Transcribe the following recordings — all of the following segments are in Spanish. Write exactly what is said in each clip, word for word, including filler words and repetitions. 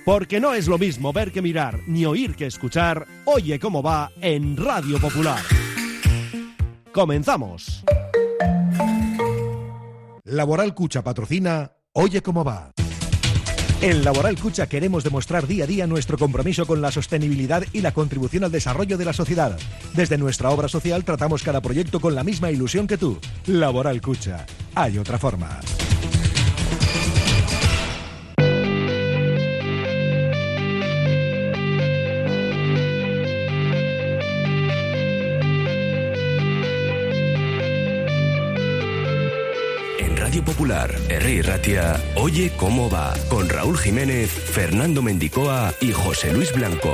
Porque no es lo mismo ver que mirar, ni oír que escuchar. Oye cómo va en Radio Popular. ¡Comenzamos! Laboral Cucha patrocina Oye cómo va. En Laboral Cucha queremos demostrar día a día nuestro compromiso con la sostenibilidad y la contribución al desarrollo de la sociedad. Desde nuestra obra social tratamos cada proyecto con la misma ilusión que tú. Laboral Cucha. Hay otra forma. Radio Popular, Herri Ratia, Oye cómo va, con Raúl Jiménez, Fernando Mendicoa y José Luis Blanco.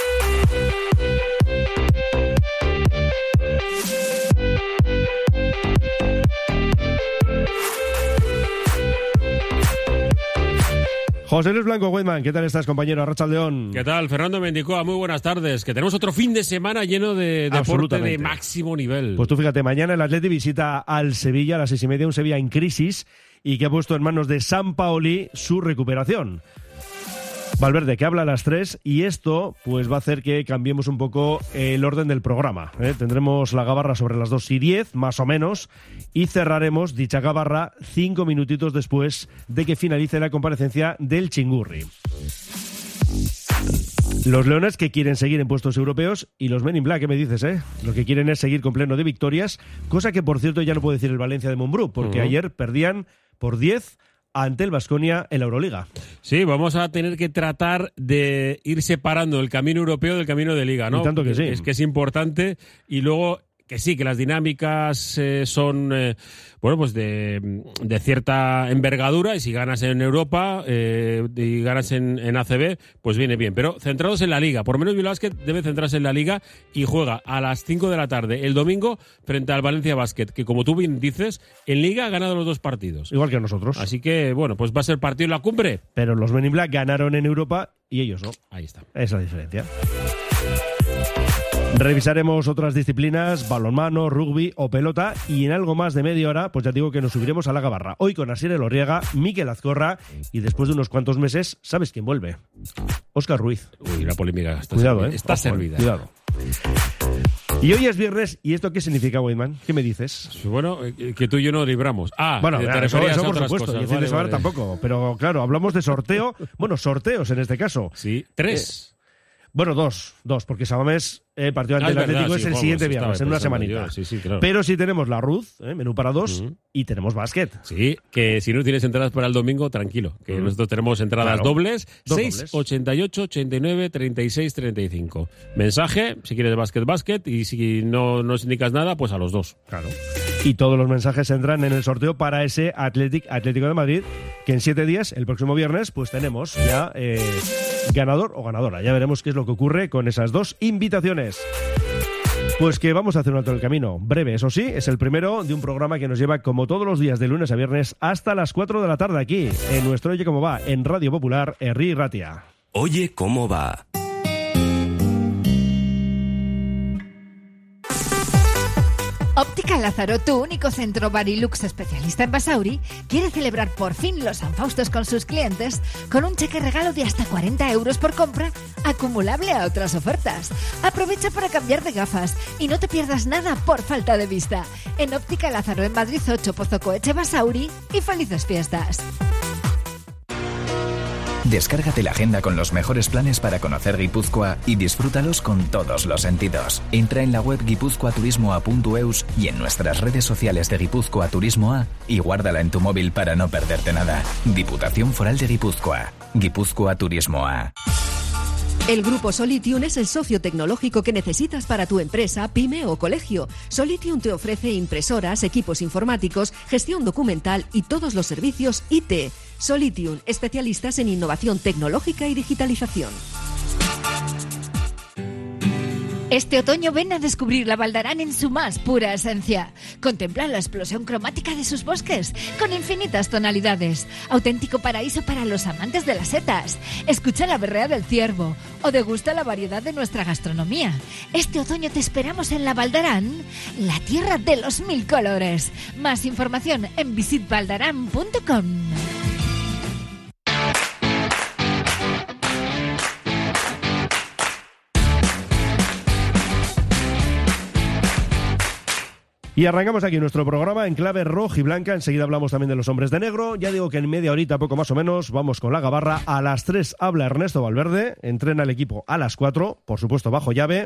José Luis Blanco, Weidman, ¿qué tal estás, compañero? Arratsaldeón. ¿Qué tal, Fernando Mendicoa? Muy buenas tardes. Que tenemos otro fin de semana lleno de deporte de máximo nivel. Pues tú fíjate, mañana el Atleti visita al Sevilla a las seis y media, un Sevilla en crisis y que ha puesto en manos de Sampaoli su recuperación. Valverde, que habla a las tres, y esto pues va a hacer que cambiemos un poco el orden del programa, ¿eh? Tendremos la gabarra sobre las dos y diez, más o menos, y cerraremos dicha gabarra cinco minutitos después de que finalice la comparecencia del Chingurri. Los leones que quieren seguir en puestos europeos y los Men in Black, ¿qué me dices, eh? Lo que quieren es seguir con pleno de victorias, cosa que, por cierto, ya no puede decir el Valencia de Montbrú, porque uh-huh. ayer perdían por diez ante el Baskonia en la Euroliga. Sí, vamos a tener que tratar de ir separando el camino europeo del camino de Liga, ¿no? Y tanto que sí. Es que es importante, y luego que sí, que las dinámicas eh, son, eh, bueno, pues de, de cierta envergadura, y si ganas en Europa eh, y ganas en, en A C B, pues viene bien. Pero centrados en la Liga, por lo menos Bilbao Basket debe centrarse en la Liga y juega a las cinco de la tarde el domingo frente al Valencia Basket, que como tú bien dices, en Liga ha ganado los dos partidos. Igual que nosotros. Así que, bueno, pues va a ser partido en la cumbre. Pero los Men in Black ganaron en Europa y ellos no. Ahí está. Esa es la diferencia. Revisaremos otras disciplinas, balonmano, rugby o pelota, y en algo más de media hora, pues ya digo que nos subiremos a la gabarra. Hoy con Asier Elorriaga, Mikel Azcorra, y después de unos cuantos meses, ¿sabes quién vuelve? Óscar Ruiz. Uy, la polémica está Cuidado, servida. ¿eh? Está Ojo, servida. Cuidado. Y hoy es viernes, ¿y esto qué significa, Weidman? ¿Qué me dices? Bueno, que tú y yo nos libramos. Ah, bueno, te eso, referías eso a por otras supuesto, cosas. y el fin Vale, de semana vale. tampoco, pero claro, hablamos de sorteo, bueno, sorteos en este caso. Sí, tres. Eh, bueno, dos, dos, porque Samamés, el partido ante Ah, el es Atlético verdad, es sí, el jugamos, siguiente estaba viernes, en una pensando semanita. yo, sí, sí, claro. Pero sí tenemos la Ruz, ¿eh? Menú para dos, Uh-huh. y tenemos básquet. Sí, que si no tienes entradas para el domingo, tranquilo, que Uh-huh. nosotros tenemos entradas Claro. dobles, Dos seis, dobles. ochenta y ocho, ochenta y nueve, treinta y seis, treinta y cinco. Mensaje, si quieres básquet, básquet, y si no nos indicas nada, pues a los dos. Claro. Y todos los mensajes entran en el sorteo para ese Athletic, Atlético de Madrid, que en siete días, el próximo viernes, pues tenemos ya eh, ganador o ganadora. Ya veremos qué es lo que ocurre con esas dos invitaciones. Pues que vamos a hacer un alto en el camino. Breve, eso sí, es el primero de un programa que nos lleva, como todos los días, de lunes a viernes, hasta las cuatro de la tarde aquí, en nuestro Oye Cómo Va, en Radio Popular, Herri Ratia. Oye cómo va. Óptica Lázaro, tu único centro Barilux especialista en Basauri, quiere celebrar por fin los San Faustos con sus clientes con un cheque regalo de hasta cuarenta euros por compra, acumulable a otras ofertas. Aprovecha para cambiar de gafas y no te pierdas nada por falta de vista. En Óptica Lázaro, en Madrid ocho, Pozo Coeche, Basauri, y felices fiestas. Descárgate la agenda con los mejores planes para conocer Guipúzcoa y disfrútalos con todos los sentidos. Entra en la web guipuzcoaturismoa punto eus y en nuestras redes sociales de Guipúzcoa Turismo A y guárdala en tu móvil para no perderte nada. Diputación Foral de Guipúzcoa. Guipúzcoa Turismo A. El Grupo Solitium es el socio tecnológico que necesitas para tu empresa, pyme o colegio. Solitium te ofrece impresoras, equipos informáticos, gestión documental y todos los servicios I T. Solitium, especialistas en innovación tecnológica y digitalización. Este otoño ven a descubrir la Val d'Aran en su más pura esencia. Contempla la explosión cromática de sus bosques, con infinitas tonalidades. Auténtico paraíso para los amantes de las setas. Escucha la berrea del ciervo o degusta la variedad de nuestra gastronomía. Este otoño te esperamos en la Val d'Aran, la tierra de los mil colores. Más información en visit valdaran punto com. Y arrancamos aquí nuestro programa en clave roja y blanca. Enseguida hablamos también de los hombres de negro. Ya digo que en media horita, poco más o menos, vamos con la gabarra. A las tres habla Ernesto Valverde. Entrena el equipo a las cuatro, por supuesto bajo llave.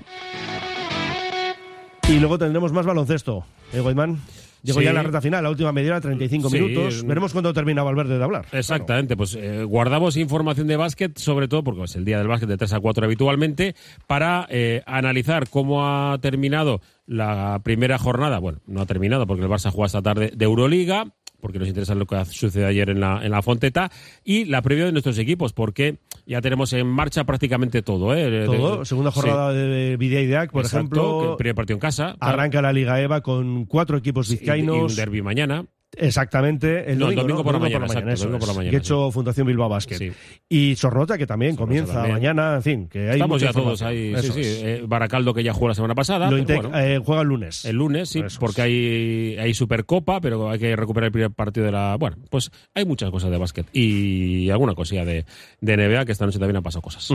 Y luego tendremos más baloncesto. ¿Eh, Goldman? Llegó sí. ya la recta final, la última media hora, treinta y cinco sí. minutos. Veremos cuándo termina Valverde de hablar. Exactamente, claro. Pues eh, guardamos información de básquet, sobre todo porque es el día del básquet de tres a cuatro habitualmente, para eh, analizar cómo ha terminado la primera jornada. Bueno, no ha terminado porque el Barça juega esta tarde de Euroliga, porque nos interesa lo que sucedió ayer en la, en la Fonteta, y la previa de nuestros equipos, porque ya tenemos en marcha prácticamente todo. ¿eh? Todo, de, segunda jornada sí. de Videideac, por Exacto, ejemplo. El primer partido en casa. Arranca claro. la Liga EVA con cuatro equipos vizcaínos. Sí, y un derbi mañana. Exactamente, el no, domingo, domingo, ¿no? por, la domingo mañana, por la mañana, exacto, domingo por la mañana. Que he hecho sí. Fundación Bilbao Basket. Sí. Y Sornota, que también Sornota comienza también. mañana, en fin, que hay Estamos ya todos información. ahí. Eso Sí, sí. es. Eh, Baracaldo, que ya jugó la semana pasada. Lo pero inte- bueno, eh, juega el lunes. El lunes, sí, Eso porque es. hay, hay Supercopa, pero hay que recuperar el primer partido de la... Bueno, pues hay muchas cosas de básquet y alguna cosilla de, de N B A, que esta noche también han pasado cosas.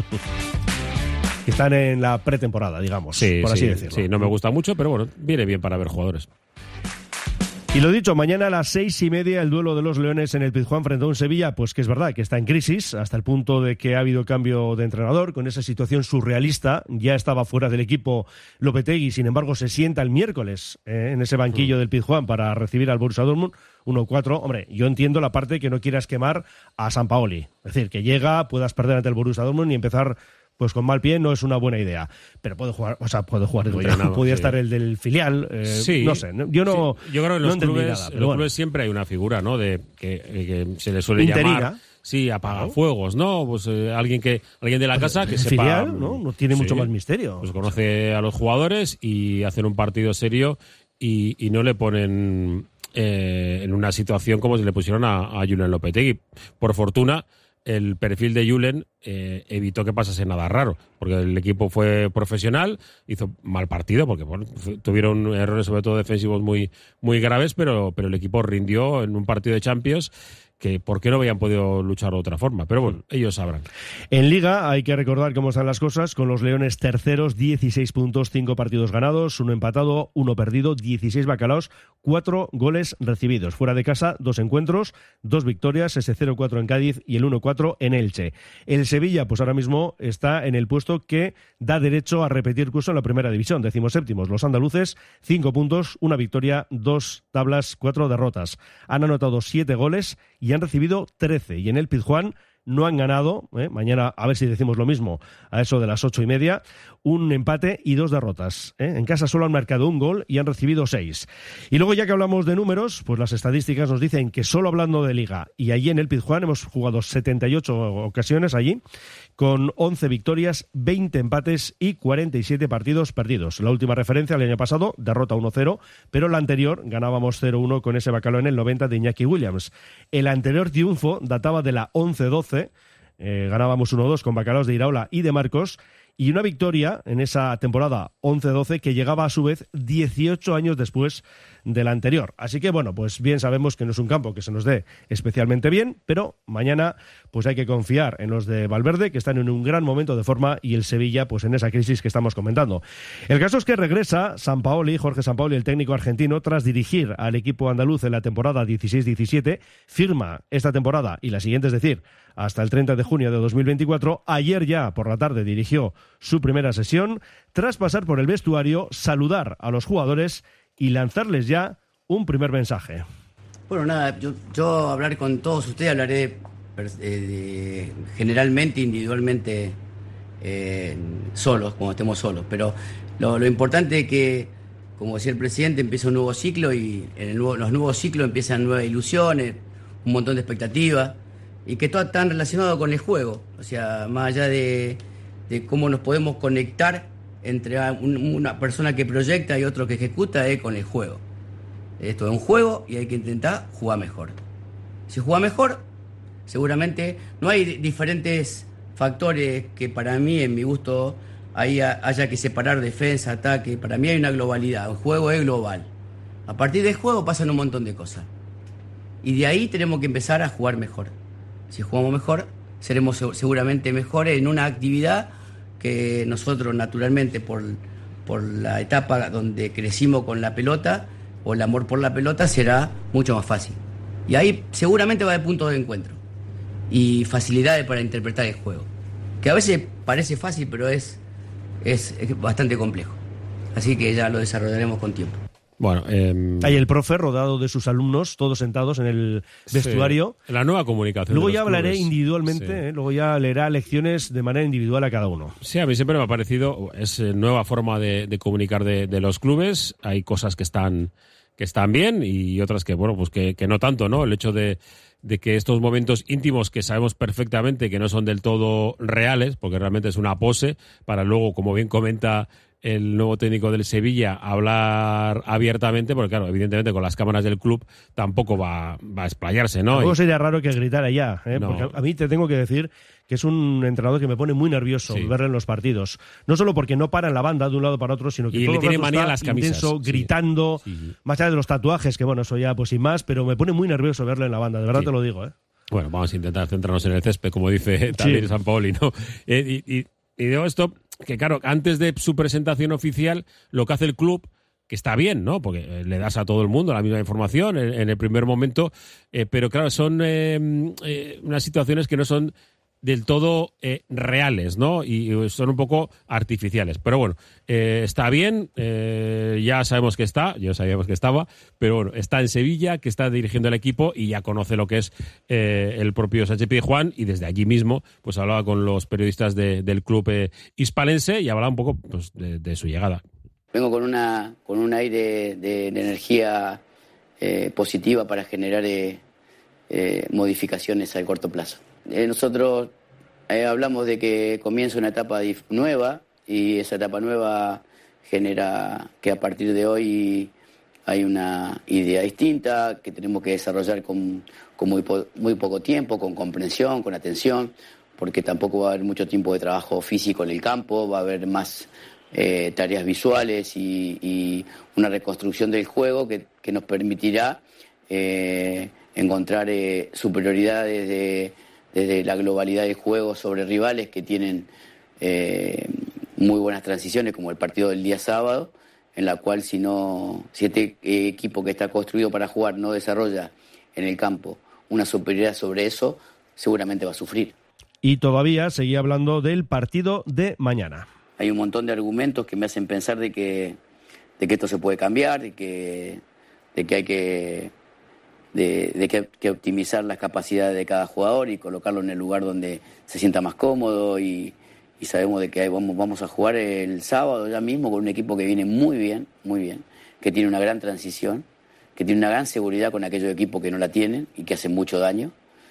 Están en la pretemporada, digamos, Sí, por sí, así decirlo. sí, no me gusta mucho, pero bueno, viene bien para ver jugadores. Y lo dicho, mañana a las seis y media el duelo de los Leones en el Pizjuán frente a un Sevilla, pues que es verdad que está en crisis, hasta el punto de que ha habido cambio de entrenador, con esa situación surrealista. Ya estaba fuera del equipo Lopetegui, sin embargo se sienta el miércoles eh, en ese banquillo mm. del Pizjuán para recibir al Borussia Dortmund uno cuatro. Hombre, yo entiendo la parte que no quieras quemar a Sampaoli, es decir, que llega, puedas perder ante el Borussia Dortmund y empezar... pues con mal pie no es una buena idea. Pero puede jugar, o sea, puede jugar, Podía, no, podía sí. estar el del filial, eh, sí, no sé, yo no sí. Yo creo que en no los, clubes, nada, en los bueno. clubes siempre hay una figura, ¿no? De que, que se le suele Interina. llamar, sí, apagafuegos, ¿no? Pues eh, alguien que alguien de la casa que el sepa, filial, ¿no? No tiene sí, mucho más misterio. Pues conoce a los jugadores y hacen un partido serio y, y no le ponen eh, en una situación como se le pusieron a, a Julen Lopetegui. Por fortuna, el perfil de Julen eh, evitó que pasase nada raro, porque el equipo fue profesional, hizo mal partido, porque bueno, tuvieron errores sobre todo defensivos muy, muy graves, pero, pero el equipo rindió en un partido de Champions que por qué no habían podido luchar de otra forma, pero bueno, ellos sabrán. En Liga hay que recordar cómo están las cosas, con los Leones terceros, dieciséis puntos, cinco partidos ganados, uno empatado, uno perdido, dieciséis bacalaos, cuatro goles recibidos. Fuera de casa, dos encuentros, dos victorias, ese cero cuatro en Cádiz y el uno cuatro en Elche. El Sevilla, pues ahora mismo está en el puesto que da derecho a repetir curso en la primera división, decimoséptimos. Los andaluces, cinco puntos, una victoria, dos tablas, cuatro derrotas. Han anotado siete goles y han recibido trece, y en el Pizjuán no han ganado, ¿eh? mañana a ver si decimos lo mismo, a eso de las ocho y media, un empate y dos derrotas. ¿eh? En casa solo han marcado un gol y han recibido seis. Y luego, ya que hablamos de números, pues las estadísticas nos dicen que solo hablando de Liga y allí en el Pizjuán hemos jugado setenta y ocho ocasiones allí, con once victorias, veinte empates y cuarenta y siete partidos perdidos. La última referencia el año pasado, derrota uno cero, pero la anterior ganábamos cero uno con ese bacalao en el noventa de Iñaki Williams. El anterior triunfo databa de la once doce, Eh, ganábamos uno dos con bacalaos de Iraola y de Marcos, y una victoria en esa temporada once doce que llegaba a su vez dieciocho años después de la anterior. Así que bueno, pues bien sabemos que no es un campo que se nos dé especialmente bien, pero mañana pues hay que confiar en los de Valverde, que están en un gran momento de forma, y el Sevilla pues en esa crisis que estamos comentando. El caso es que regresa Sampaoli, Jorge Sampaoli, el técnico argentino, tras dirigir al equipo andaluz en la temporada dieciséis diecisiete, firma esta temporada y la siguiente, es decir, hasta el treinta de junio de dos mil veinticuatro. Ayer ya por la tarde dirigió su primera sesión, tras pasar por el vestuario, saludar a los jugadores y lanzarles ya un primer mensaje. Bueno, nada, yo, yo hablar con todos ustedes hablaré eh, de, generalmente, individualmente, eh, solos, cuando estemos solos, pero lo, lo importante es que, como decía el presidente, empieza un nuevo ciclo, y en el nuevo, los nuevos ciclos empiezan nuevas ilusiones, un montón de expectativas, y que todo está relacionado con el juego, o sea, más allá de, de cómo nos podemos conectar entre un, una persona que proyecta y otro que ejecuta, es con el juego. Esto es un juego y hay que intentar jugar mejor. Si juega mejor, seguramente no hay diferentes factores que para mí, en mi gusto, haya, haya que separar defensa, ataque. Para mí hay una globalidad, el juego es global. A partir del juego pasan un montón de cosas. Y de ahí tenemos que empezar a jugar mejor. Si jugamos mejor, seremos seguramente mejores en una actividad que nosotros, naturalmente, por, por la etapa donde crecimos con la pelota, o el amor por la pelota, será mucho más fácil. Y ahí seguramente va a haber puntos de encuentro y facilidades para interpretar el juego, que a veces parece fácil, pero es, es, es bastante complejo. Así que ya lo desarrollaremos con tiempo. Bueno, eh, hay el profe rodeado de sus alumnos, todos sentados en el vestuario. Sí, la nueva comunicación. Luego de los ya hablaré clubes. individualmente, sí. eh, luego ya leerá lecciones de manera individual a cada uno. Sí, a mí siempre me ha parecido, es eh, nueva forma de, de comunicar de, de los clubes. Hay cosas que están que están bien y otras que, bueno, pues que, que no tanto, ¿no? El hecho de, de que estos momentos íntimos que sabemos perfectamente que no son del todo reales, porque realmente es una pose, para luego, como bien comenta el nuevo técnico del Sevilla, hablar abiertamente, porque claro, evidentemente con las cámaras del club tampoco va, va a explayarse, ¿no? Tampoco y... sería raro que gritara ya, ¿eh? No. Porque a mí te tengo que decir que es un entrenador que me pone muy nervioso sí. verle en los partidos. No solo porque no para en la banda de un lado para otro, sino que y todo le tiene el rato manía está a las camisas, intenso, sí. gritando, Sí, sí. más allá de los tatuajes, que bueno, eso ya pues sin más, pero me pone muy nervioso verle en la banda, de verdad Sí. te lo digo, ¿eh? Bueno, vamos a intentar centrarnos en el césped, como dice también Sí. Sampaoli, ¿no? Eh, y, y, y digo esto, que claro, antes de su presentación oficial, lo que hace el club, que está bien, ¿no? Porque le das a todo el mundo la misma información en, en el primer momento, eh, pero claro, son eh, eh, unas situaciones que no son del todo eh, reales, ¿no? Y, y son un poco artificiales. Pero bueno, eh, está bien, eh, ya sabemos que está, ya sabíamos que estaba, pero bueno, está en Sevilla, que está dirigiendo el equipo y ya conoce lo que es eh, el propio Sánchez Pizjuán, y desde allí mismo pues hablaba con los periodistas de, del club eh, hispalense y hablaba un poco pues, de, de su llegada. Vengo con una con un aire de, de energía eh, positiva para generar eh, eh, modificaciones a corto plazo. Eh, nosotros eh, hablamos de que comienza una etapa dif- nueva y esa etapa nueva genera que a partir de hoy hay una idea distinta que tenemos que desarrollar con, con muy, po- muy poco tiempo, con comprensión, con atención, porque tampoco va a haber mucho tiempo de trabajo físico en el campo, va a haber más eh, tareas visuales y, y una reconstrucción del juego que, que nos permitirá eh, encontrar eh, superioridades de desde la globalidad del juego sobre rivales que tienen eh, muy buenas transiciones, como el partido del día sábado, en la cual si no si este eh, equipo que está construido para jugar no desarrolla en el campo una superioridad sobre eso, seguramente va a sufrir. Y todavía seguía hablando del partido de mañana. Hay un montón de argumentos que me hacen pensar de que, de que esto se puede cambiar, de que, de que hay que... de, de que, que optimizar las capacidades de cada jugador y colocarlo en el lugar donde se sienta más cómodo y, y sabemos de que vamos, vamos a jugar el sábado ya mismo con un equipo que viene muy bien, muy bien, que tiene una gran transición, que tiene una gran seguridad con aquellos equipos que no la tienen y que hacen mucho daño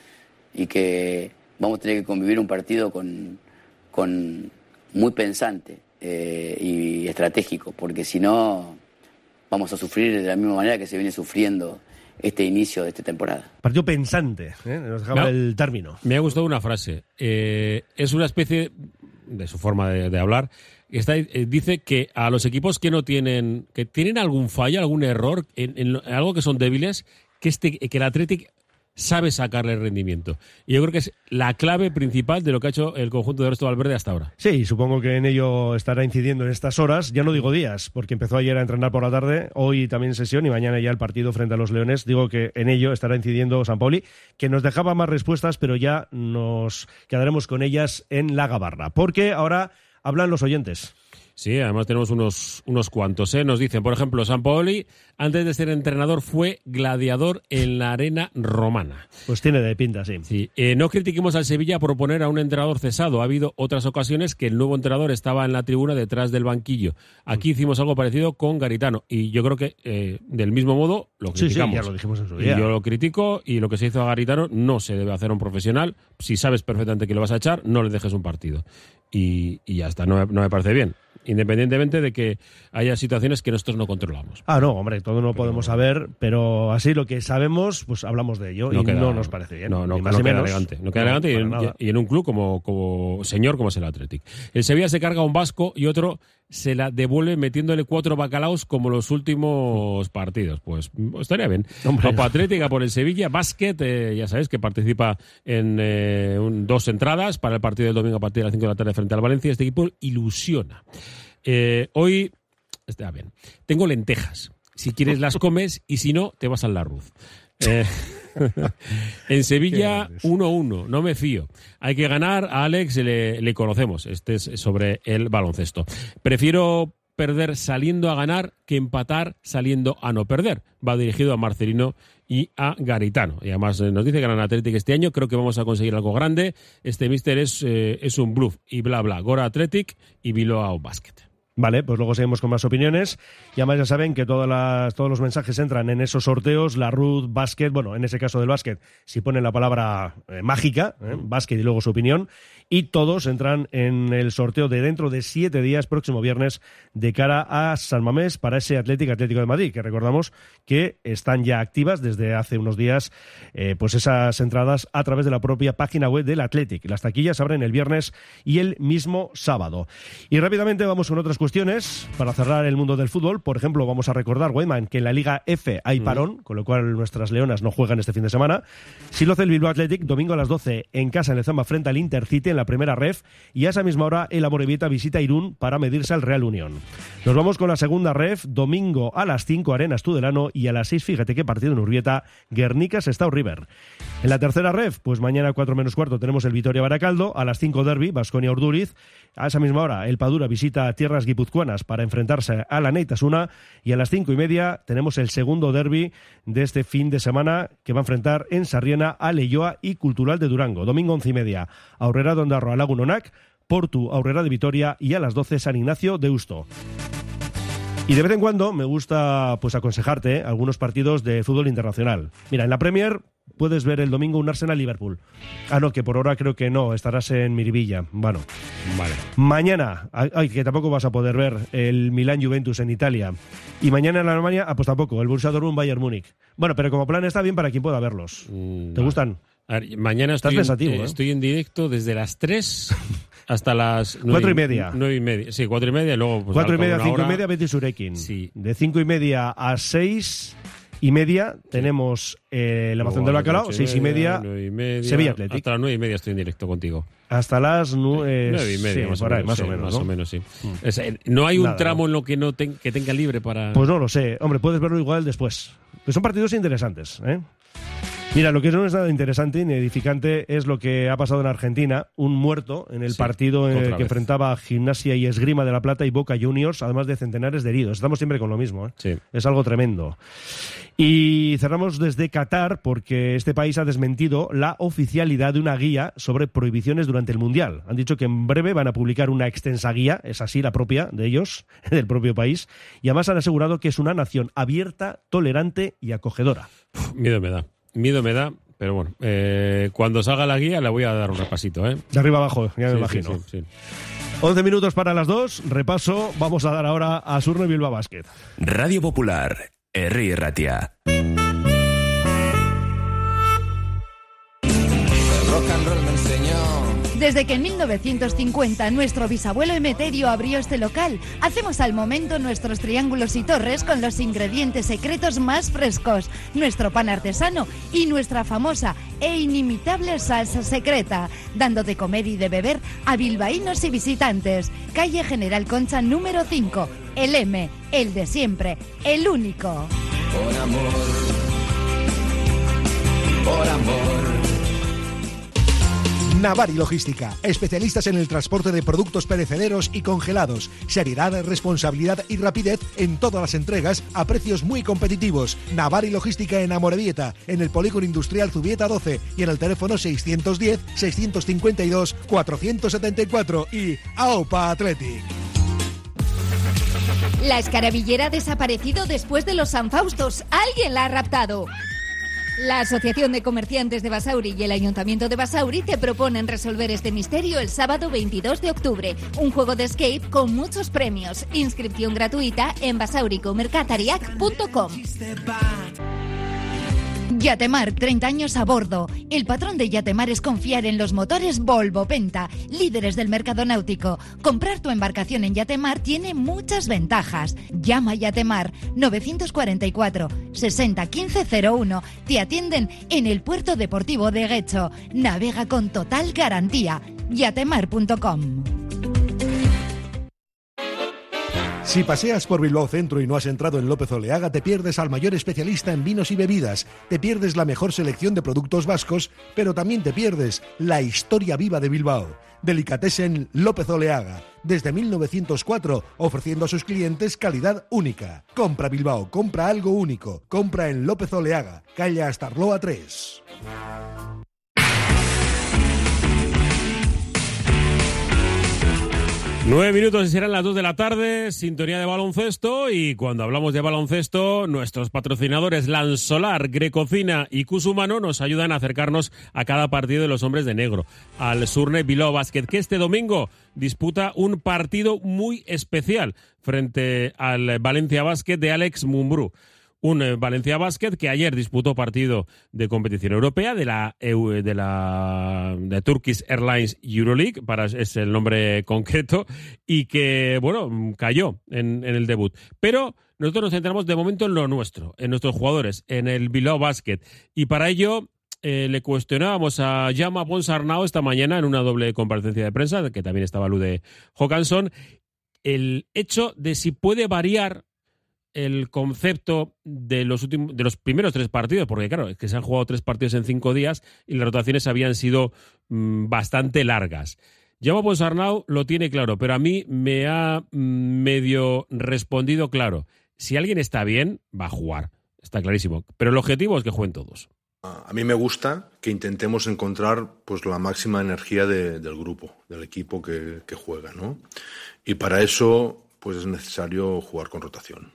y que vamos a tener que convivir un partido con, con muy pensante eh, y estratégico, porque si no vamos a sufrir de la misma manera que se viene sufriendo este inicio de esta temporada. Partido pensante, ¿eh? Nos dejaba No, el término. Me ha gustado una frase. Eh, es una especie, de su forma de, de hablar, está, eh, dice que a los equipos que no tienen, que tienen algún fallo, algún error, en, en, en algo que son débiles, que, este, que el Athletic sabe sacarle rendimiento. Y yo creo que es la clave principal de lo que ha hecho el conjunto de Ernesto Valverde hasta ahora. Sí, supongo que en ello estará incidiendo en estas horas. Ya no digo días, porque empezó ayer a entrenar por la tarde, hoy también sesión y mañana ya el partido frente a los Leones. Digo que en ello estará incidiendo Sampaoli, que nos dejaba más respuestas, pero ya nos quedaremos con ellas en la gabarra. Porque ahora hablan los oyentes. Sí, además tenemos unos, unos cuantos, ¿eh? Nos dicen, por ejemplo, Sampaoli, antes de ser entrenador, fue gladiador en la arena romana. Pues tiene de pinta, sí. Sí. Eh, no critiquemos al Sevilla por poner a un entrenador cesado. Ha habido otras ocasiones que el nuevo entrenador estaba en la tribuna detrás del banquillo. Aquí hicimos algo parecido con Garitano. Y yo creo que, eh, del mismo modo, lo criticamos. Sí, sí, ya lo dijimos en su Y día. yo lo critico, y lo que se hizo a Garitano no se debe hacer a un profesional. Si sabes perfectamente que lo vas a echar, no le dejes un partido. Y, y ya está, no me, no me parece bien. Independientemente de que haya situaciones que nosotros no controlamos. Ah, no, hombre, todo no lo Pero, podemos saber, pero así lo que sabemos, pues hablamos de ello no y queda, no nos parece bien. No, no, ni más no ni queda menos. elegante. No queda No, elegante y para en, nada. y en un club como, como señor como es el Athletic. El Sevilla se carga a un vasco y otro se la devuelve metiéndole cuatro bacalaos como los últimos partidos. Pues estaría bien. Copa Atlética por el Sevilla. Básquet, eh, ya sabéis que participa en eh, un, dos entradas para el partido del domingo a partir de las cinco de la tarde frente al Valencia. Este equipo ilusiona. Eh, hoy, está bien, tengo lentejas. Si quieres las comes y si no, te vas al Larruz. Eh, en Sevilla, uno uno, no me fío. Hay que ganar, a Alex le, le conocemos, este es sobre el baloncesto. Prefiero perder saliendo a ganar que empatar saliendo a no perder. Va dirigido a Marcelino y a Garitano. Y además eh, nos dice Gran Athletic este año, creo que vamos a conseguir algo grande. Este míster es, eh, es un bluff y bla bla. Gora Athletic y Bilbao Basket. Vale, pues luego seguimos con más opiniones. Y además ya saben que todas las, todos los mensajes entran en esos sorteos, la Ruth, básquet, bueno, en ese caso del básquet, si ponen la palabra eh, mágica, eh, básquet y luego su opinión, y todos entran en el sorteo de dentro de siete días, próximo viernes, de cara a San Mamés para ese Atlético Atlético de Madrid, que recordamos que están ya activas desde hace unos días, eh, pues esas entradas a través de la propia página web del Athletic. Las taquillas abren el viernes y el mismo sábado. Y rápidamente vamos con otras cuestiones para cerrar el mundo del fútbol. Por ejemplo, vamos a recordar, Weidman, que en la Liga F hay parón, con lo cual nuestras leonas no juegan este fin de semana. Sí lo hace el Bilbao Athletic, domingo a las doce en casa en el Zamba frente al Intercity en la primera ref, y a esa misma hora el Amorebieta visita Irún para medirse al Real Unión. Nos vamos con la segunda ref, domingo a las cinco Arenas Tudelano, y a las seis, fíjate qué partido en Urbieta, Guernica-Sestao River. En la tercera ref, pues mañana a cuatro menos cuarto tenemos el Vitoria-Baracaldo, a las cinco Derby, Baskonia-Urduriz, a esa misma hora el Padura visita a tierras guipuzcoanas para enfrentarse a la Neitasuna, y a las cinco y media tenemos el segundo derbi de este fin de semana que va a enfrentar en Sarriena a Leioa y Cultural de Durango. Domingo once y media, Aurrera de Ondarroa Lagunonac, Portu Aurrera de Vitoria, y a las doce San Ignacio de Usto. Y de vez en cuando me gusta pues aconsejarte ¿eh? algunos partidos de fútbol internacional. Mira, en la Premier puedes ver el domingo un Arsenal-Liverpool. Ah, no, que por ahora creo que no, estarás en Miribilla. Bueno, vale. Mañana, ay, que tampoco vas a poder ver el Milán-Juventus en Italia. Y mañana en Alemania, ah, pues tampoco, el Borussia Dortmund-Bayern Múnich. Bueno, pero como plan está bien para quien pueda verlos. Mm, ¿Te gustan? A ver, mañana estoy, Estás pensativo, en, ¿eh? estoy en directo desde las tres hasta las nueve, cuatro y media. Nueve y media. Sí, cuatro y media y luego... Pues, cuatro y media, cinco hora. y media, Betis Urequín. Sí. De cinco y media a seis y media sí. tenemos eh, la Mazón del Bacalao, seis y media, nueve y media, Sevilla Athletic. Hasta las nueve y media estoy en directo contigo. Hasta las nueve, nueve y media, sí, más, por o ahí, menos, más sí, o menos. Más ¿no? o menos, sí. Mm. Es, eh, no hay un Nada, tramo ¿no? en lo que no ten, que tenga libre para... Pues no lo sé. Hombre, puedes verlo igual después. Pues son partidos interesantes, ¿eh? Mira, lo que no es nada interesante ni edificante es lo que ha pasado en Argentina. Un muerto en el sí, partido en el que vez. enfrentaba Gimnasia y Esgrima de La Plata y Boca Juniors, además de centenares de heridos. Estamos siempre con lo mismo, ¿eh? Sí. Es algo tremendo. Y cerramos desde Qatar porque este país ha desmentido la oficialidad de una guía sobre prohibiciones durante el Mundial. Han dicho que en breve van a publicar una extensa guía, es así la propia de ellos, del propio país, y además han asegurado que es una nación abierta, tolerante y acogedora. Uf, miedo me da. Miedo me da, pero bueno, eh, cuando salga la guía le voy a dar un repasito, ¿eh? De arriba abajo, ya me sí, imagino. Sí, sí, sí. once minutos para las dos, repaso, vamos a dar ahora a Surne Bilbao Basket. Radio Popular, Herri Ratia. Rock and roll me enseñó. Desde que en mil novecientos cincuenta nuestro bisabuelo Emeterio abrió este local, hacemos al momento nuestros triángulos y torres con los ingredientes secretos más frescos, nuestro pan artesano y nuestra famosa e inimitable salsa secreta, dando de comer y de beber a bilbaínos y visitantes. Calle General Concha número cinco, el M, el de siempre, el único. Por amor, por amor. Navari Logística, especialistas en el transporte de productos perecederos y congelados. Seriedad, responsabilidad y rapidez en todas las entregas a precios muy competitivos. Navari Logística en Amorebieta, en el Polígono Industrial Zubieta doce y en el teléfono seiscientos diez, seiscientos cincuenta y dos, cuatrocientos setenta y cuatro y AOPA Athletic. La escarabillera ha desaparecido después de los San Faustos. ¡Alguien la ha raptado! La Asociación de Comerciantes de Basauri y el Ayuntamiento de Basauri te proponen resolver este misterio el sábado veintidós de octubre. Un juego de escape con muchos premios. Inscripción gratuita en basauricomercatariac punto com. Yatemar, treinta años a bordo. El patrón de Yatemar es confiar en los motores Volvo Penta, líderes del mercado náutico. Comprar tu embarcación en Yatemar tiene muchas ventajas. Llama a Yatemar novecientos cuarenta y cuatro, sesenta, quince cero uno. Te atienden en el puerto deportivo de Guecho. Navega con total garantía. yatemar punto com. Si paseas por Bilbao Centro y no has entrado en López Oleaga, te pierdes al mayor especialista en vinos y bebidas, te pierdes la mejor selección de productos vascos, pero también te pierdes la historia viva de Bilbao. Delicatessen López Oleaga, desde mil novecientos cuatro, ofreciendo a sus clientes calidad única. Compra Bilbao, compra algo único, compra en López Oleaga, calle Astarloa tres. Nueve minutos y serán las dos de la tarde, sintonía de baloncesto, y cuando hablamos de baloncesto, nuestros patrocinadores Lansolar, Grecocina y Cusumano nos ayudan a acercarnos a cada partido de los hombres de negro, al Surne Bilbao Basket, que este domingo disputa un partido muy especial frente al Valencia Basket de Alex Mumbrú. Un eh, Valencia Basket que ayer disputó partido de competición europea de la de la de Turkish Airlines Euroleague, para es el nombre concreto, y que bueno cayó en, en el debut. Pero nosotros nos centramos de momento en lo nuestro, en nuestros jugadores, en el Bilbao Basket, y para ello eh, le cuestionábamos a Jaume Ponsarnau esta mañana en una doble comparecencia de prensa, que también estaba Lude Håkansson, el hecho de si puede variar el concepto de los últimos, de los primeros tres partidos, porque claro, es que se han jugado tres partidos en cinco días y las rotaciones habían sido mmm, bastante largas. Jaume Ponsarnau lo tiene claro, pero a mí me ha mmm, medio respondido claro. Si alguien está bien, va a jugar, está clarísimo. Pero el objetivo es que jueguen todos. A mí me gusta que intentemos encontrar pues la máxima energía de, del grupo, del equipo que, que juega, ¿no? Y para eso pues es necesario jugar con rotación.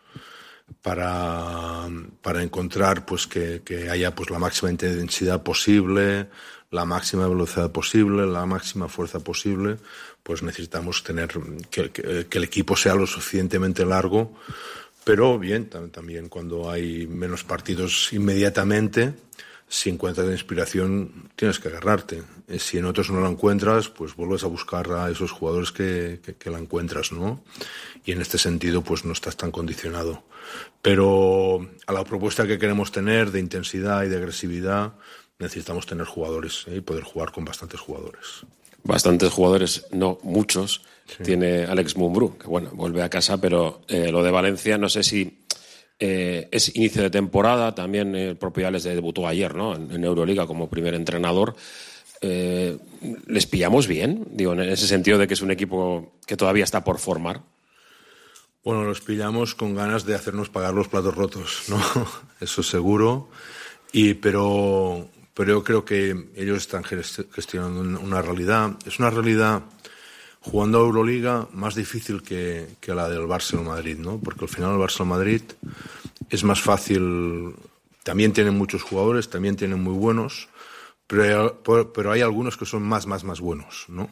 Para, para encontrar pues que, que haya pues la máxima intensidad posible, la máxima velocidad posible, la máxima fuerza posible, pues necesitamos tener que, que, que el equipo sea lo suficientemente largo, pero bien, también cuando hay menos partidos inmediatamente, si encuentras la inspiración tienes que agarrarte. Si en otros no la encuentras, pues vuelves a buscar a esos jugadores que, que, que la encuentras, ¿no? Y en este sentido pues no estás tan condicionado. Pero a la propuesta que queremos tener de intensidad y de agresividad necesitamos tener jugadores, ¿eh? Y poder jugar con bastantes jugadores. Bastantes jugadores, no muchos, sí. Tiene Alex Mumbrú, que bueno, vuelve a casa, pero eh, lo de Valencia no sé si eh, es inicio de temporada, también el propio Alex debutó ayer, ¿no? En, en Euroliga como primer entrenador. Eh, ¿Les pillamos bien? Digo, en ese sentido de que es un equipo que todavía está por formar. Bueno, los pillamos con ganas de hacernos pagar los platos rotos, ¿no? Eso seguro. Y, pero, pero yo creo que ellos están gestionando una realidad. Es una realidad, jugando a Euroliga, más difícil que, que la del Barça-Madrid, ¿no? Porque al final el Barça-Madrid es más fácil. También tienen muchos jugadores, también tienen muy buenos, pero, pero hay algunos que son más, más, más buenos, ¿no?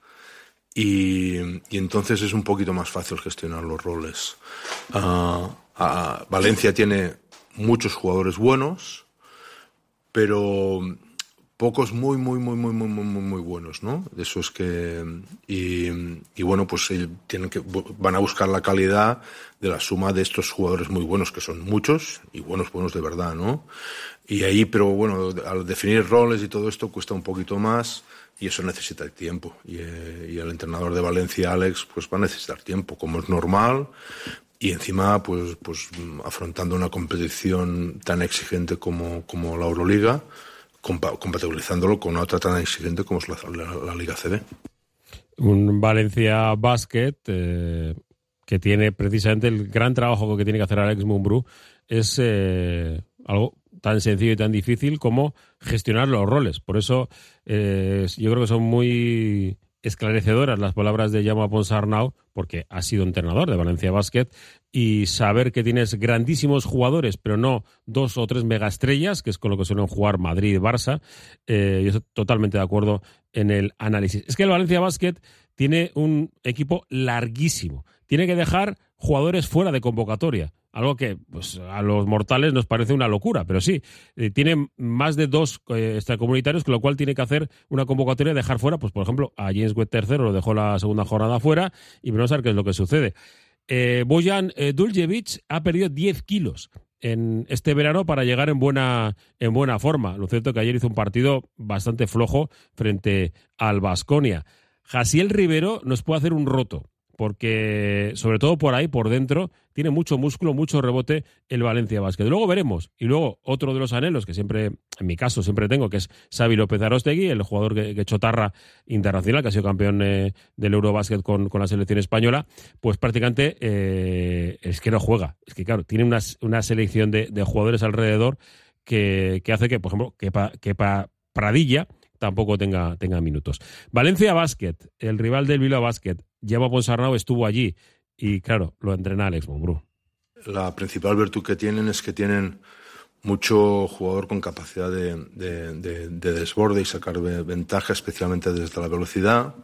Y, y entonces es un poquito más fácil gestionar los roles. Uh, uh, Valencia tiene muchos jugadores buenos, pero pocos muy, muy, muy, muy, muy, muy, muy buenos, ¿no? De esos que y, y bueno, pues tienen que van a buscar la calidad de la suma de estos jugadores muy buenos, que son muchos y buenos, buenos de verdad, ¿no? Y ahí, pero bueno, al definir roles y todo esto cuesta un poquito más. Y eso necesita tiempo. Y, eh, y el entrenador de Valencia, Alex, pues va a necesitar tiempo, como es normal. Y encima, pues, pues afrontando una competición tan exigente como, como la Euroliga, compa- compatibilizándolo con otra tan exigente como es la, la, la Liga C B. Un Valencia Basket eh, que tiene precisamente el gran trabajo que tiene que hacer Alex Mumbrú es eh, algo tan sencillo y tan difícil como gestionar los roles. Por eso eh, yo creo que son muy esclarecedoras las palabras de Jaume Ponsarnau, porque ha sido entrenador de Valencia Basket, y saber que tienes grandísimos jugadores, pero no dos o tres megaestrellas, que es con lo que suelen jugar Madrid y Barça. Eh, yo estoy totalmente de acuerdo en el análisis. Es que el Valencia Basket tiene un equipo larguísimo. Tiene que dejar jugadores fuera de convocatoria. Algo que pues, a los mortales nos parece una locura, pero sí, eh, tiene más de dos eh, extracomunitarios, con lo cual tiene que hacer una convocatoria, dejar fuera, pues por ejemplo, a James Webb tercero lo dejó la segunda jornada fuera, y vamos a ver qué es lo que sucede. Eh, Bojan eh, Duljevic ha perdido diez kilos en este verano para llegar en buena, en buena forma. Lo cierto es que ayer hizo un partido bastante flojo frente al Baskonia. Jasiel Rivero nos puede hacer un roto, porque sobre todo por ahí, por dentro, tiene mucho músculo, mucho rebote el Valencia Basket. Luego veremos. Y luego otro de los anhelos que siempre, en mi caso, siempre tengo, que es Xavi López Arostegui, el jugador que, que chotarra internacional, que ha sido campeón eh, del Eurobasket con, con la selección española, pues prácticamente eh, es que no juega. Es que claro, tiene una, una selección de, de jugadores alrededor que, que hace que, por ejemplo, que, pa, que pa Pradilla tampoco tenga, tenga minutos. Valencia Basket, el rival del Bilbao Basket, Jaume Ponsarnau estuvo allí y, claro, lo entrena Alex Mumbrú. La principal virtud que tienen es que tienen mucho jugador con capacidad de, de, de, de desborde y sacar ventaja, especialmente desde la velocidad.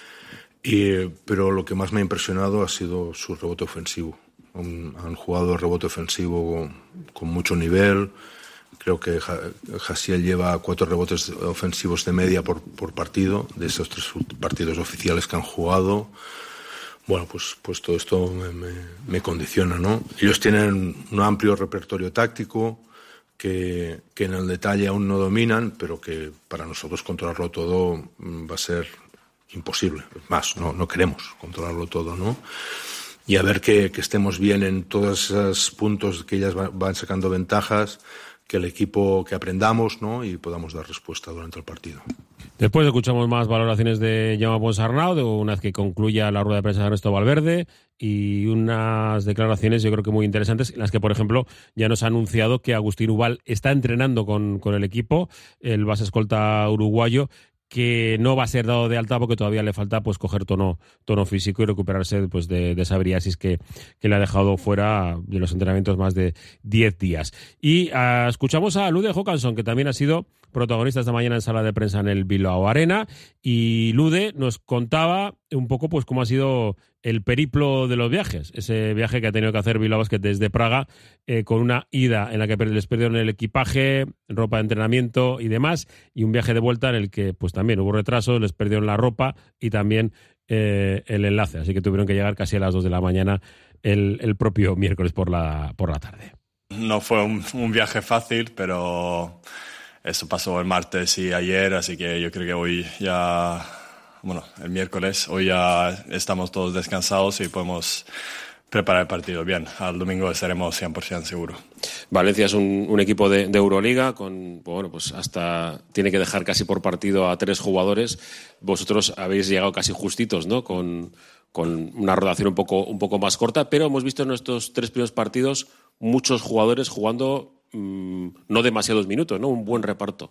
Y, pero lo que más me ha impresionado ha sido su rebote ofensivo. Han, han jugado rebote ofensivo con, con mucho nivel. Creo que Jasiel lleva cuatro rebotes ofensivos de media por, por partido, de esos tres partidos oficiales que han jugado. Bueno, pues, pues todo esto me, me, me condiciona, ¿no? Ellos tienen un amplio repertorio táctico que, que en el detalle aún no dominan, pero que para nosotros controlarlo todo va a ser imposible. Es más, no, no queremos controlarlo todo, ¿no? Y a ver que, que estemos bien en todos esos puntos que ellas van sacando ventajas, que el equipo, que aprendamos, ¿no? Y podamos dar respuesta durante el partido. Después escuchamos más valoraciones de Jaume Ponsarnau, de una vez que concluya la rueda de prensa de Ernesto Valverde, y unas declaraciones yo creo que muy interesantes, en las que, por ejemplo, ya nos ha anunciado que Agustín Ubal está entrenando con, con el equipo, el base escolta uruguayo, que no va a ser dado de alta porque todavía le falta pues coger tono, tono físico y recuperarse pues, de, de esa briasis que, que le ha dejado fuera de los entrenamientos más de diez días. Y uh, escuchamos a Lude Håkansson, que también ha sido protagonista esta mañana en sala de prensa en el Bilbao Arena, y Lude nos contaba un poco pues cómo ha sido el periplo de los viajes, ese viaje que ha tenido que hacer Bilbao Basket desde Praga, eh, con una ida en la que les perdieron el equipaje, ropa de entrenamiento y demás, y un viaje de vuelta en el que pues también hubo retrasos, les perdieron la ropa y también eh, el enlace, así que tuvieron que llegar casi a las dos de la mañana el, el propio miércoles por la, por la tarde. No fue un, un viaje fácil, pero eso pasó el martes y ayer, así que yo creo que hoy ya, bueno, el miércoles, hoy ya estamos todos descansados y podemos preparar el partido bien. Al domingo estaremos cien por ciento seguros. Valencia es un, un equipo de, de Euroliga, con, bueno, pues hasta tiene que dejar casi por partido a tres jugadores. Vosotros habéis llegado casi justitos, ¿no? Con, con una rotación un poco, un poco más corta, pero hemos visto en estos tres primeros partidos muchos jugadores jugando mmm, no demasiados minutos, ¿no? Un buen reparto.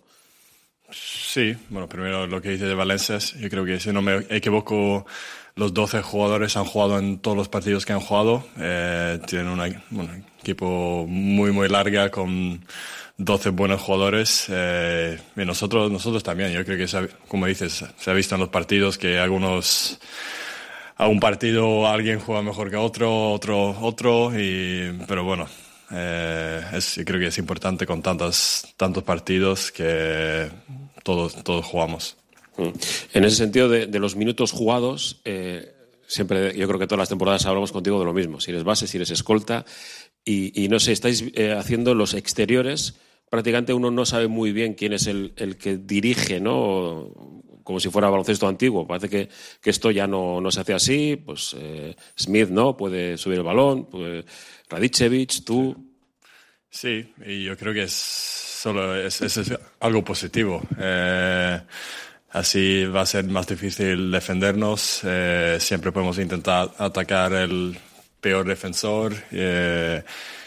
Sí, bueno, primero lo que dice de Valencia, yo creo que si no me equivoco, los doce jugadores han jugado en todos los partidos que han jugado. Eh, tienen una, bueno, un equipo muy, muy larga con doce buenos jugadores. Eh, y nosotros, nosotros también, yo creo que, se ha, como dices, se ha visto en los partidos que algunos, a un partido alguien juega mejor que otro, otro, otro, y, pero bueno. Eh, es, yo creo que es importante con tantos, tantos partidos que todos, todos jugamos. En ese sentido de, de los minutos jugados, eh, siempre yo creo que todas las temporadas hablamos contigo de lo mismo. Si eres base, si eres escolta, y, y no sé, estáis eh, haciendo los exteriores. Prácticamente uno no sabe muy bien quién es el, el que dirige, ¿no? Como si fuera baloncesto antiguo. Parece que, que esto ya no, no se hace así. Pues eh, Smith, ¿no? Puede subir el balón, puede, Radicevic, tú. Sí, y yo creo que es solo es, es, es algo positivo. Eh, así va a ser más difícil defendernos. Eh, siempre podemos intentar atacar el peor defensor. Eh,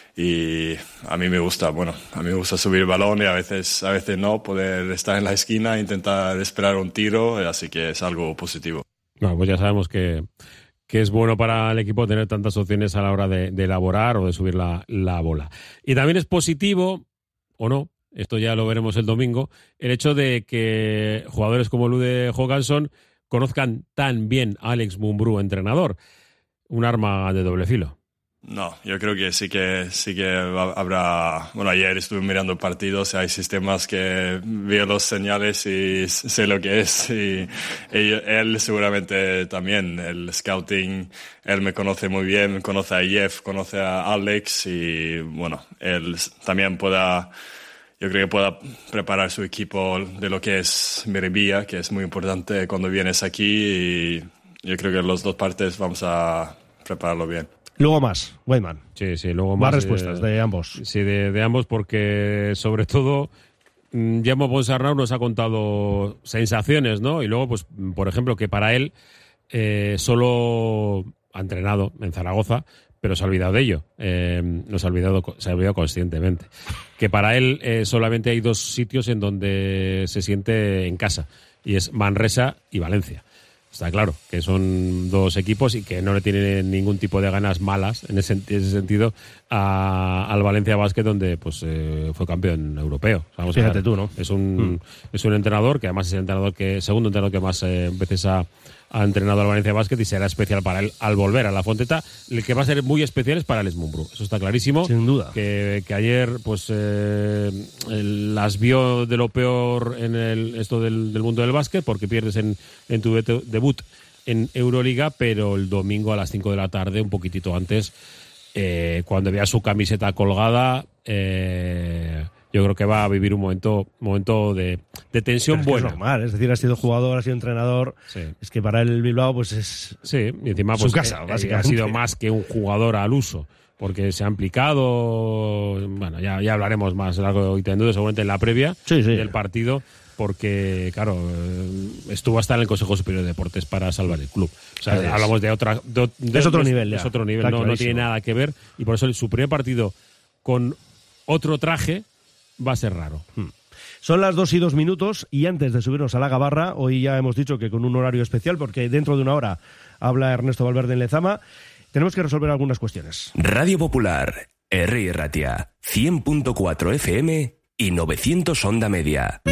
y a mí me gusta, bueno, a mí me gusta subir el balón y a veces, a veces no, poder estar en la esquina e intentar esperar un tiro. Así que es algo positivo. Bueno, pues ya sabemos que que es bueno para el equipo tener tantas opciones a la hora de, de elaborar o de subir la, la bola. Y también es positivo, o no, esto ya lo veremos el domingo, el hecho de que jugadores como Lude Håkansson conozcan tan bien a Alex Mumbrú, entrenador. Un arma de doble filo. No, yo creo que sí que sí que habrá. Bueno, ayer estuve mirando partidos, hay sistemas que veo los señales y sé lo que es, y, y él seguramente también, el scouting, él me conoce muy bien, conoce a Jeff, conoce a Alex, y bueno, él también pueda, yo creo que pueda preparar su equipo de lo que es Meribia, que es muy importante cuando vienes aquí, y yo creo que los dos partes vamos a prepararlo bien. Luego más, Weidman. Sí, sí, luego más. Más respuestas eh, de ambos. Sí, de, de ambos, porque sobre todo Jaume Ponsarnau nos ha contado sensaciones, ¿no? Y luego, pues, por ejemplo, que para él eh, solo ha entrenado en Zaragoza, pero se ha olvidado de ello. Eh, no se ha olvidado, se ha olvidado conscientemente. Que para él eh, solamente hay dos sitios en donde se siente en casa, y es Manresa y Valencia. Está claro que son dos equipos y que no le tienen ningún tipo de ganas malas en ese, en ese sentido a, al Valencia Basket, donde pues eh, fue campeón europeo. Vamos Fíjate a ver, tú, ¿no? Es un, mm. es un entrenador que además es el entrenador que, segundo entrenador que más eh, veces ha, ha entrenado al Valencia Basket, y será especial para él al volver a la Fonteta. El que va a ser muy especial es para Alex Mumbrú. Eso está clarísimo. Sin duda. Que, que ayer pues eh, las vio de lo peor en el, esto del, del mundo del básquet, porque pierdes en, en tu debut en Euroliga, pero el domingo a las cinco de la tarde, un poquitito antes, eh, cuando vea su camiseta colgada, eh, yo creo que va a vivir un momento momento de, de tensión buena. Es normal, es decir, ha sido jugador, ha sido entrenador. Sí. Es que para el Bilbao pues es sí, y encima, su pues, casa, eh, básicamente. Ha sido más que un jugador al uso, porque se ha implicado, bueno, ya, ya hablaremos más largo y tendido seguramente en la previa sí, sí. del partido, porque, claro, estuvo hasta en el Consejo Superior de Deportes para salvar el club. O sea, es. hablamos de otra... De, de, es otro de, nivel, ya. Es otro nivel, Está no, no tiene nada que ver, y por eso su primer partido con otro traje va a ser raro. Hmm. Son las dos y dos minutos, y antes de subirnos a la gabarra, hoy ya hemos dicho que con un horario especial, porque dentro de una hora habla Ernesto Valverde en Lezama, tenemos que resolver algunas cuestiones. Radio Popular, Herri Ratia, cien punto cuatro F M y novecientos Onda Media.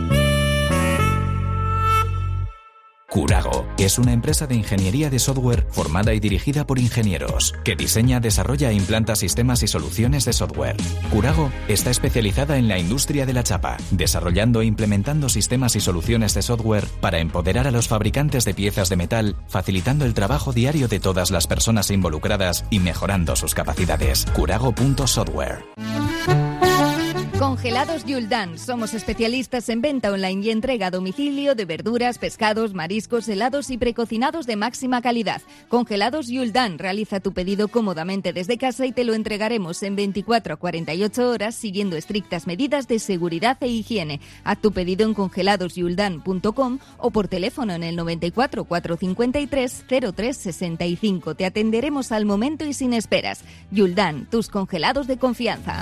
Curago es una empresa de ingeniería de software formada y dirigida por ingenieros, que diseña, desarrolla e implanta sistemas y soluciones de software. Curago está especializada en la industria de la chapa, desarrollando e implementando sistemas y soluciones de software para empoderar a los fabricantes de piezas de metal, facilitando el trabajo diario de todas las personas involucradas y mejorando sus capacidades. Curago punto software. Congelados Yuldan. Somos especialistas en venta online y entrega a domicilio de verduras, pescados, mariscos, helados y precocinados de máxima calidad. Congelados Yuldan. Realiza tu pedido cómodamente desde casa y te lo entregaremos en veinticuatro a cuarenta y ocho horas siguiendo estrictas medidas de seguridad e higiene. Haz tu pedido en congelados yuldan punto com o por teléfono en el noventa y cuatro, cuatrocientos cincuenta y tres, cero tres sesenta y cinco. Te atenderemos al momento y sin esperas. Yuldan, tus congelados de confianza.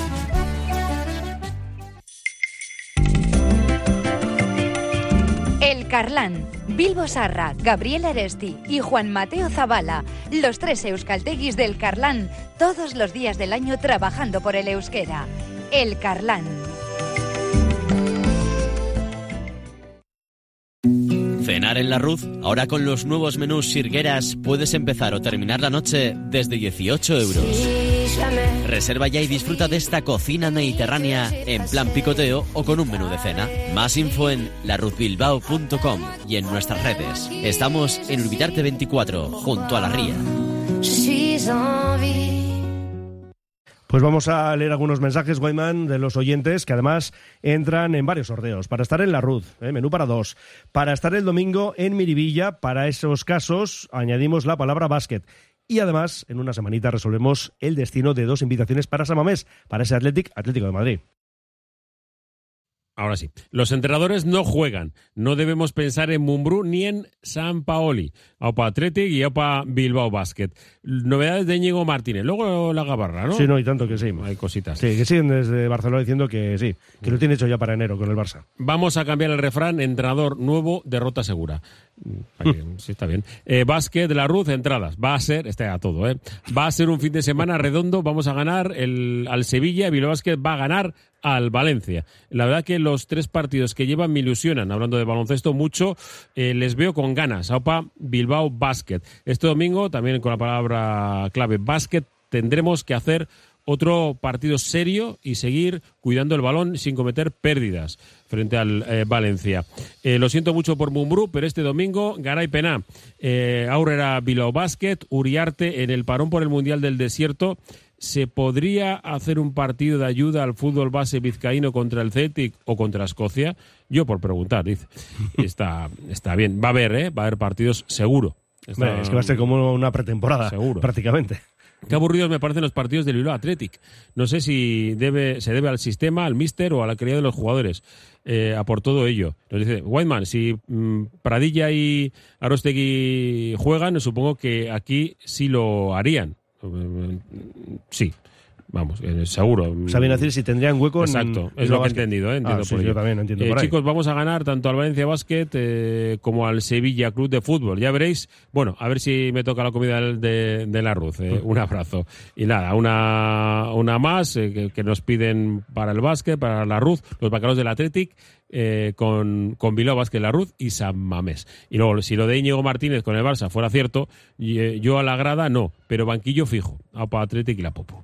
El Carlán, Bilbo Sarra, Gabriel Aresti y Juan Mateo Zavala, los tres euskalteguis del Carlán, todos los días del año trabajando por el euskera. El Carlán. Cenar en la Ruz, ahora con los nuevos menús Sirgueras, puedes empezar o terminar la noche desde dieciocho euros. Reserva ya y disfruta de esta cocina mediterránea en plan picoteo o con un menú de cena. Más info en la ruz bilbao punto com y en nuestras redes. Estamos en Urbitarte veinticuatro, junto a la ría. Pues vamos a leer algunos mensajes, Guayman, de los oyentes, que además entran en varios sorteos. Para estar en la Ruz, ¿eh? menú para dos. Para estar el domingo en Miribilla, para esos casos añadimos la palabra básquet. Y además, en una semanita resolvemos el destino de dos invitaciones para San Mamés, para ese Athletic, Atlético de Madrid. Ahora sí. Los entrenadores no juegan. No debemos pensar en Mumbrú ni en San Paoli. Aupa Athletic y Aupa Bilbao Basket. Novedades de Íñigo Martínez. Luego la gabarra, ¿no? Sí, no, y tanto que sí. Hay cositas. Sí, que siguen desde Barcelona diciendo que sí, que lo tiene hecho ya para enero con el Barça. Vamos a cambiar el refrán. Entrenador nuevo, derrota segura. Sí, está bien. Eh, básquet, la Ruz, entradas. Va a ser, está a todo, ¿eh? Va a ser un fin de semana redondo. Vamos a ganar el, al Sevilla. Bilbao Basket va a ganar al Valencia. La verdad que los tres partidos que llevan me ilusionan, hablando de baloncesto mucho, eh, les veo con ganas. Aupa Bilbao Basket. Este domingo, también con la palabra clave básquet, tendremos que hacer otro partido serio y seguir cuidando el balón sin cometer pérdidas frente al eh, Valencia. Eh, lo siento mucho por Mumbrú, pero este domingo Garay Pená, eh, Aurrera Bilbao Basket, Uriarte en el parón por el Mundial del Desierto. ¿se podría hacer un partido de ayuda al fútbol base vizcaíno contra el Celtic o contra Escocia? Yo por preguntar, dice. Está, está bien. Va a haber, ¿eh? Va a haber partidos seguro. Está... Bueno, es que va a ser como una pretemporada, seguro, prácticamente. Qué aburridos me parecen los partidos del Bilbao Athletic. No sé si debe, se debe al sistema, al míster o a la calidad de los jugadores. Eh, a por todo ello. Nos dice Whiteman, si mmm, Pradilla y Arostegui juegan, supongo que aquí sí lo harían. Sí. Vamos, eh, seguro. Sabían decir si tendrían hueco. Exacto, en, es en lo que he básquet. entendido. ¿eh? Entiendo ah, sí, por yo también entiendo eh, por ahí. Chicos, vamos a ganar tanto al Valencia Basket eh, como al Sevilla Club de Fútbol. Ya veréis. Bueno, a ver si me toca la comida de, de la Ruz. Eh. Un abrazo. Y nada, una, una más eh, que, que nos piden para el básquet, para la Ruz, los bacalaos del Athletic. Eh, con, con Bilbao Basket, la Ruz y San Mamés. Y luego, si lo de Íñigo Martínez con el Barça fuera cierto, y, eh, yo a la grada no, pero banquillo fijo, a pa Athletic y la Popo.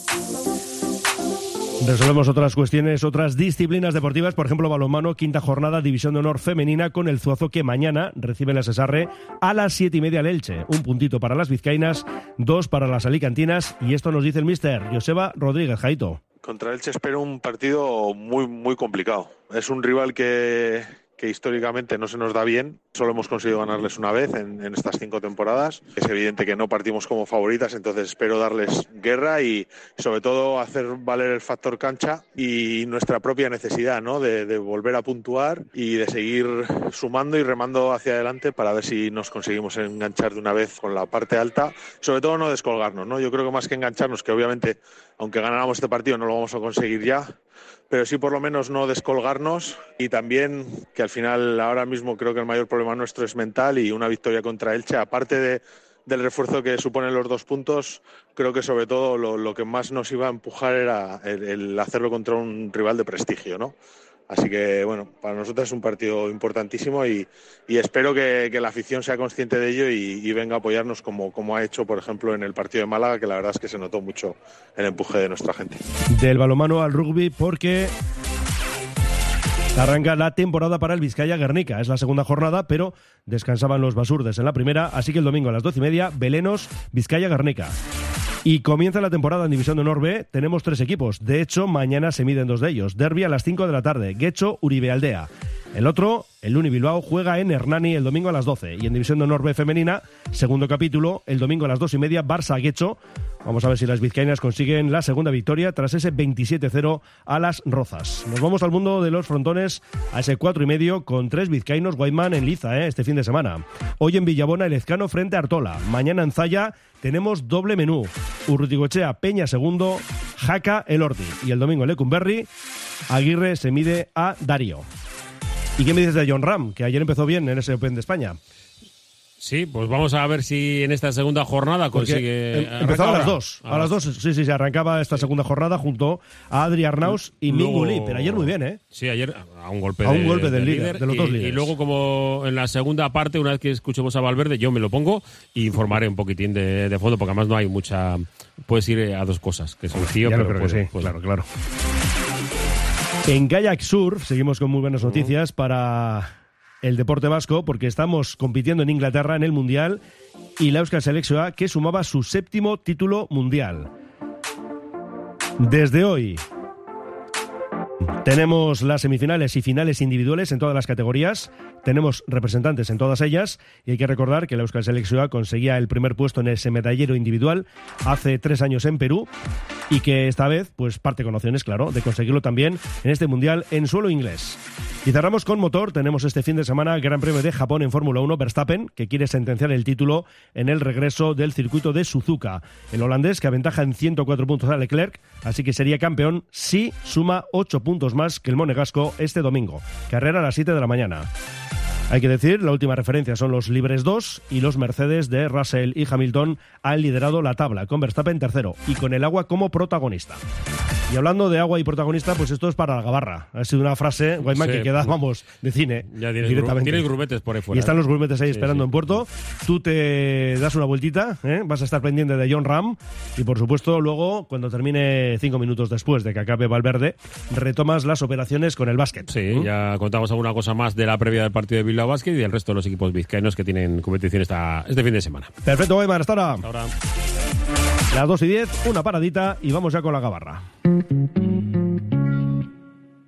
Resolvemos otras cuestiones, otras disciplinas deportivas, por ejemplo, balonmano, quinta jornada, División de Honor femenina, con el Zuazo que mañana recibe la Sesarre a las siete y media al Elche. Un puntito para las vizcaínas, dos para las alicantinas, y esto nos dice el míster Joseba Rodríguez. Jaito. Contra Elche espero un partido muy, muy complicado. Es un rival que, que históricamente no se nos da bien. Solo hemos conseguido ganarles una vez en, en estas cinco temporadas. Es evidente que no partimos como favoritas, entonces espero darles guerra y sobre todo hacer valer el factor cancha y nuestra propia necesidad, ¿no? de, de volver a puntuar y de seguir sumando y remando hacia adelante para ver si nos conseguimos enganchar de una vez con la parte alta. Sobre todo no descolgarnos, ¿no? Yo creo que más que engancharnos, que obviamente aunque ganáramos este partido no lo vamos a conseguir ya, pero sí por lo menos no descolgarnos y también que al final ahora mismo creo que el mayor problema nuestro es mental y una victoria contra Elche, aparte de, del refuerzo que suponen los dos puntos, creo que sobre todo lo, lo que más nos iba a empujar era el, el hacerlo contra un rival de prestigio, ¿no? Así que, bueno, para nosotros es un partido importantísimo y, y espero que, que la afición sea consciente de ello y, y venga a apoyarnos como, como ha hecho, por ejemplo, en el partido de Málaga, que la verdad es que se notó mucho el empuje de nuestra gente. Del balonmano al rugby, porque arranca la temporada para el Vizcaya Guernica. Es la segunda jornada, pero descansaban los basurdes en la primera, así que el domingo a las doce y media, Belenos, Vizcaya Guernica. Y comienza la temporada en División de Honor B. Tenemos tres equipos. De hecho, mañana se miden dos de ellos. Derbi a las cinco de la tarde. Guecho, Uribe Aldea. El otro, el Uni Bilbao, juega en Hernani el domingo a las doce. Y en División de Honor B femenina, segundo capítulo, el domingo a las dos y media, Barça-Guecho. Vamos a ver si las vizcaínas consiguen la segunda victoria tras ese veintisiete cero a las Rozas. Nos vamos al mundo de los frontones, a ese cuatro y medio con tres vizcaínos Guayman en liza ¿eh? este fin de semana. Hoy en Villabona el Ezcano frente a Artola. Mañana en Zaya tenemos doble menú. Urruticochea Peña segundo, Jaca el Orti. Y el domingo en Lecumberri, Aguirre se mide a Darío. ¿Y qué me dices de John Ram, que ayer empezó bien en ese Open de España? Sí, pues vamos a ver si en esta segunda jornada consigue... Em, empezó a las dos. A, a las dos, sí, sí, se arrancaba esta sí. segunda jornada junto a Adri Arnaus y luego, Minguli, pero ayer muy bien, ¿eh? Sí, ayer a un golpe, a de, un golpe del, del líder, líder, de los y, dos líderes. Y luego, como en la segunda parte, una vez que escuchemos a Valverde, yo me lo pongo y informaré un poquitín de, de fondo, porque además no hay mucha... Puedes ir a dos cosas, que son tío, pero creo puedo, que sí, puedo. claro, claro. En Kayak Surf seguimos con muy buenas noticias para el deporte vasco, porque estamos compitiendo en Inglaterra en el Mundial y la Euskal Selekzioa, que sumaba su séptimo título mundial. Desde hoy tenemos las semifinales y finales individuales en todas las categorías. Tenemos representantes en todas ellas y hay que recordar que la Euskal Selekzioa conseguía el primer puesto en ese medallero individual hace tres años en Perú y que esta vez pues parte con opciones, claro, de conseguirlo también en este mundial en suelo inglés. Y cerramos con motor. Tenemos este fin de semana el Gran Premio de Japón en Fórmula uno. Verstappen, que quiere sentenciar el título en el regreso del circuito de Suzuka. El holandés, que aventaja en ciento cuatro puntos a Leclerc, así que sería campeón si suma ocho puntos más que el monegasco este domingo. Carrera a las siete de la mañana. Hay que decir, la última referencia son los libres dos y los Mercedes de Russell y Hamilton han liderado la tabla, con Verstappen tercero y con el agua como protagonista. Y hablando de agua y protagonista, pues esto es para la gabarra. Ha sido una frase, Guayman, sí, que queda, vamos, de cine. Ya tienes directamente. Tienes grumetes por ahí fuera. Y están los grumetes ahí sí, esperando sí. en puerto. Tú te das una vueltita, ¿eh? Vas a estar pendiente de John Ram y, por supuesto, luego, cuando termine cinco minutos después de que acabe Valverde, retomas las operaciones con el básquet. Sí, ¿Mm? ya contamos alguna cosa más de la previa del partido de Bilbao Basket y del resto de los equipos vizcaínos que tienen competición esta, este fin de semana. Perfecto, Guayman, hasta ahora. Hasta ahora. Las dos y diez, una paradita y vamos ya con la gabarra.